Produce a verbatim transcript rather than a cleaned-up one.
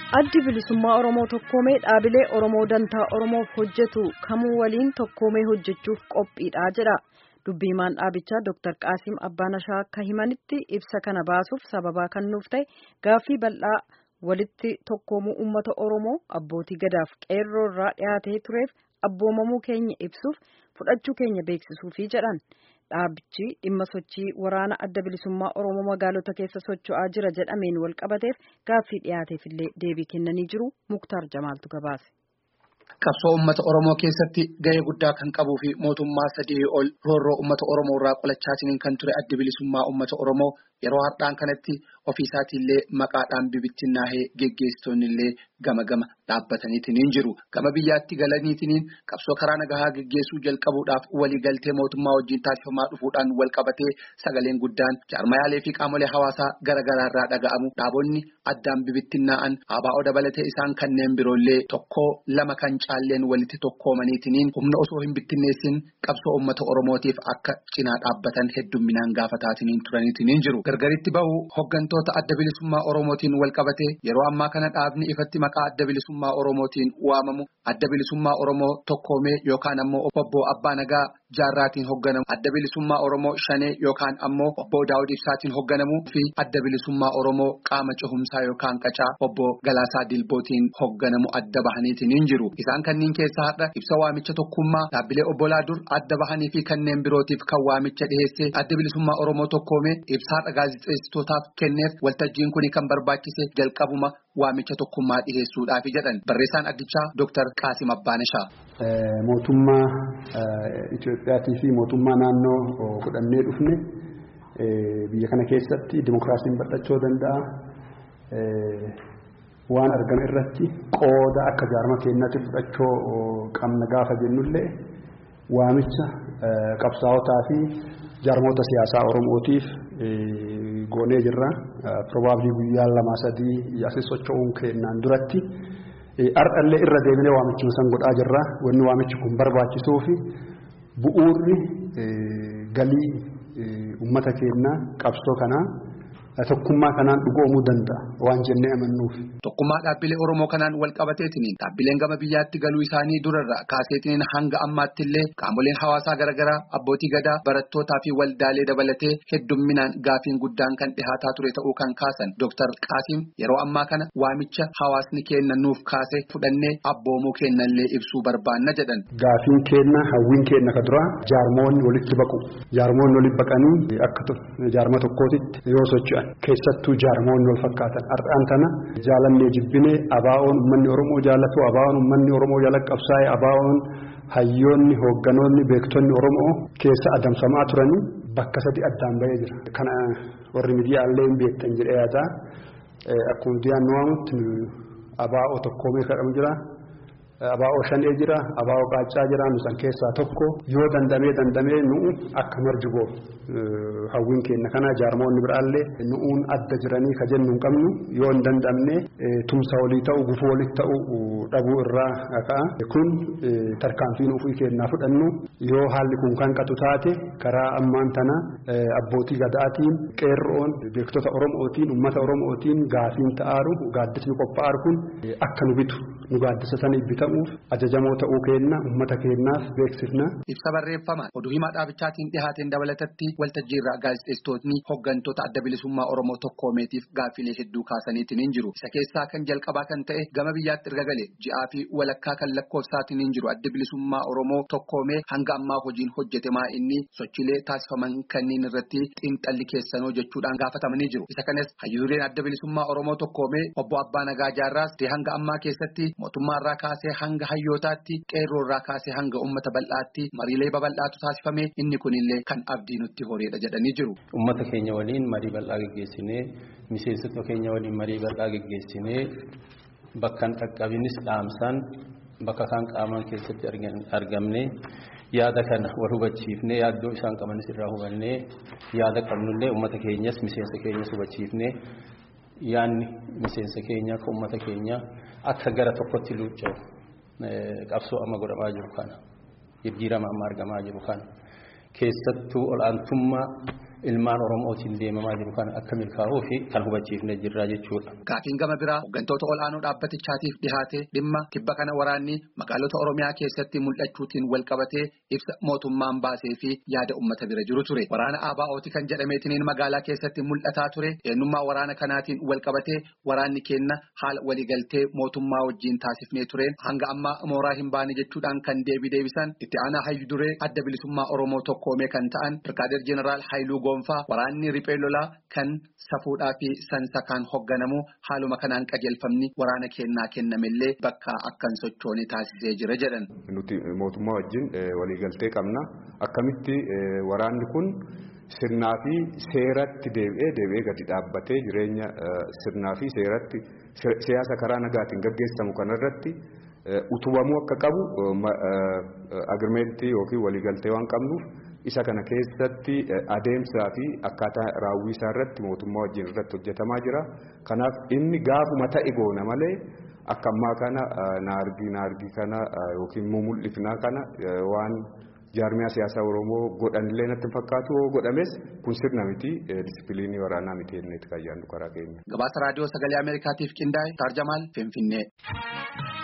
Addi bilisummaa Oromoo tokkoomee dhaabilee Oromoo dantaa Oromoof hojjetu kamuu waliin tokkoomee hojjechuuf qophiidha jedha. Dubbii himaan dhaabichaa Dooktar Qaasim Abbaanashaa akka himanitti ibsa kana baasuuf sababaa kan nuuf ta'e gaaffii bal'aa walitti tokkoomuu uummata Oromoo abbootii gadaaf qeerroo irraa dhiyaatee tureef abboomamuu keenya ibsuuf fudhachuu keenya beeksisuufi jedhan. Dhaabichi dhimma sochii waraana adda bilisummaa Oromoo magaalota keessa socho'aa jira jedhameen wal qabateef gaaffii dhiyaateef illee deebii kennanii jiru. Muktaar Jamaaltu gabaase. Qabsoo uummata Oromoo keessatti gahee guddaa kan qabuu fi mootummaa sadii ol roorroo uummata Oromoo irraa qolachaatiniin kan ture adda bilisummaa uummata Oromoo yeroo har'aan kanatti ofiisaatillee maqaadhaan bibittinnaahee geggeessitoonni illee gama gama dhaabbataniitiin jiru. Gama biyyaatti galaniitiin qabsoo karaa nagahaa geggeessuu jalqabuudhaaf walii galtee mootummaa wajjin taasifamaa dhufuudhaan wal qabatee sagaleen guddaan jaarmayaalee fi qaamolee hawaasaa garaa irraa dhaga'amu. Dhaabonni addaan bibittinnaa'an abaa'oo dabalatee isaan kanneen biroollee tokko lama kan caalleen walitti tokkoomaniitiin humna osoo hin bittinneessin qabsoo uummata Oromootiif akka cinaa dhaabbatan heddumminaan gaafataatiin turaniitiin jiru. Gargaritti bahu hoggantoota adda bilisummaa Oromootiin wal qabate yeroo ammaa kana dhaabni ifatti maqaa adda bilisummaa Oromootiin waamamu adda bilisummaa Oromoo tokkoomee yookaan ammoo obbo Abbaa Nagaa Jaarraatiin hogganamu adda bilisummaa Oromoo Shanee yookaan ammoo obbo Daawud Ibsaatiin hogganamu fi adda bilisummaa Oromoo qaama cehumsaa yookaan qacaa obbo Galaasaa Dilbootiin hogganamu adda bahaniitiin jiru. Isaan kanneen keessaa har'a ibsa waamicha tokkummaa dhaabbilee obbolaa dur adda bahanii fi kanneen birootiif kan waamicha dhiheesse adda bilisummaa Oromoo tokkoomee ibsaa gaazexeessitootaaf kenneef waltajjiin kun kan barbaachise jalqabuma waamicha tokkummaa dhiheessuudhaaf jedhan barreessaan addichaa Dooktar Qaasim Abbaanashaa. Mootummaa Itoophiyaatii fi mootummaa naannoo fudhannee dhufne biyya kana keessatti dimokiraasiin bal'achuu danda'a. Waan argame irratti qooda akka jaarma keenyaatti fudhachuu qabna gaafa jennullee waamicha qabsaa'otaa fi jaarmoota siyaasaa Oromootiif goonee jirra. Probably guyyaa lama sadii asii socho'uun keenyaan duratti har'allee irra deebinee waamichuma san godhaa jirra. Wanni waamichi kun barbaachisuu fi bu'uurri galii uummata keenyaa qabsoo kanaa tokkummaa kanaan dhugoomuu danda'a waan jennee amannuuf. Tokkummaa dhaabbilee Oromoo kanaan wal qabateetiin dhaabbileen gama biyyaatti galuu isaanii durarra kaaseetiin hanga ammaatti illee qaamoleen hawaasaa garaagaraa abbootii gadaa barattootaa fi waldaalee dabalatee heddumminaan gaafiin guddaan kan dhihaataa ture ta'uu kan kaasan Dooktar Qaasim yeroo ammaa kana waamicha hawaasni keenya nuuf kaase fudhannee abboomuu keenyallee ibsuu barbaanna jedhan. Gaafiin keenya hawwiin keenya ka dura jaarmoonni walitti baqu jaarmoonni walitti baqanii akka jaarma tokkootitti yoo socho'an keessattuu jaarmoonni wal fakkaatan har'aan tana jaalannee jibbinee abaa'oon uummanni Oromoo jaallatu abaa'oon uummanni Oromoo jala qabsaa'e abaa'oon hayyoonni hoogganoonni beektonni Oromoo keessa adamsamaa turanii bakka sadi addaan bahee jira. Kana warri miidiyaalee hin beektan jedhee yaada. Akkuma miidiyaan nu waamutti abaa'oo tokkoomee kadhamu jira. Abaa'oo Shanee jira, abaa'oo Qaacaa jira, nusan keessaa tokko yoo dandamee dandamee nu'u akka marjuboo hawwiin keenya kana jaarmoonni biraallee nu'uun adda jiranii ka jennu hin qabnu yoo hin dandamne tumsa walii ta'u gufuu walii ta'u dhabuu irraa ka'a. Kun tarkaanfiin ofii keenyaa fudhannu yoo haalli kun kan qatu taate karaa ammaan tana abbootii gadaatiin qeerroon beektota Oromootiin uummata Oromootiin gaafiin ta'aaru gaaddisni qophaa'aru kun akka nu bitu nu gaaddisatanii bitamuuf ajajamoo ta'uu keenna uummata keenyaaf beeksifna. Ibsa barreeffama oduu himaa dhaabichaatiin dhihaateen dabalatatti waltajjiirraa gaazexeessitootni hoggantoota adda bilisummaa Oromoo tokkoomeetiif gaaffilee hedduu kaasaniitiin jiru. Isa keessaa kan jalqabaa kan ta'e gama biyyaatti erga galee ji'aa fi walakkaa kan lakkoofsaatiin jiru adda bilisummaa Oromoo tokkoomee hanga ammaa hojiin hojjetamaa inni sochiilee taasifaman kanneen irratti xiinxalli keessanoo jechuudhaan gaafatamanii jiru. Isa kanas hayyuureen adda bilisummaa Oromoo tokkoomee obbo Abbaa Nagaa Jaarraas hanga ammaa keessatti mootummaarraa kaasee hanga hayyootaatti qeerroorraa kaasee hanga uummata bal'aatti mariilee babal'aatu taasifame inni kunillee kan abdii nutti horeedha jedhanii jiru. Uummata keenya waliin marii bal'aa geggeessinee miseensota keenya waliin marii bal'aa geggeessinee bakkan qaqqabinis dhaamsaan bakka kan qaamaan keessatti argamne yaada kana wal hubachiifnee yaaddoo isaan qabanis irraa hubannee yaada qabnullee uummata keenyas miseensa keenyas hubachiifnee yaanni miseensa keenya akka uummata keenya akka gara tokkotti luucca'u qabsoo amma godhamaa jiru kana jijjiirama amma argamaa jiru kana keessattuu ol'aantummaa ilmaan Oromootiin deemamaa jiru kan akka milkaa'uu fi kan hubachiifne jirra jechuudha. Gaafiin gama biraa hooggantoota ol'aanoo dhaabbatichaatiif dhihaate dhimma tibba kana waraanni magaalota Oromiyaa keessatti mul'achuutiin wal qabatee ibsa mootummaan baasee fi yaada uummata bira jiru ture. Waraana A B O'ti kan jedhameetiin magaalaa keessatti mul'ataa ture. Eenyummaa waraana kanaatiin wal qabatee waraanni kenna haala waliigaltee mootummaa wajjin taasifnee tureen hanga ammaa mooraa hin baane jechuudhaan kan deebii deebisan itti aanaa hayyu duree adda bilisummaa Oromoo tokkoomee kan ta'an Birgaadeer Jeneraal Haayiluu Goonfaa waraanni riphee lolaa kan safuudhaa fi sansakaan hoogganamu haaluma kanaan qajeelfamni waraana kennaa kennamellee bakka akkan sochoone taasisee jira jedhan. Nuti mootummaa wajjin waliigaltee qabna akkamitti waraanni kun sirnaa fi seeratti deebi'ee deebi'ee gadi dhaabbatee jireenya sirnaa fi seeratti siyaasa karaa nagaatiin gaggeessamu kanarratti utubamuu akka qabu agirmentii yookiin waliigaltee waan qabnuuf isa kana keessatti adeemsaa fi akkaataa raawwii isaa irratti mootummaa wajjin irratti hojjetamaa jira. Kanaaf inni gaafuma ta'e goona malee akka ammaa kana naargii naargii kana yookiin mul'ifnaa kana waan jaarmiyaa siyaasaa Oromoo godhanillee natti fakkaatu godhames kun sirna miti disipiliinii waraanaa miti jenneeti kan yaadnu karaa keenya. Gabaasa raadiyoo sagalee Ameerikaatiif qindaa'e Taarjamaal Finfinnee.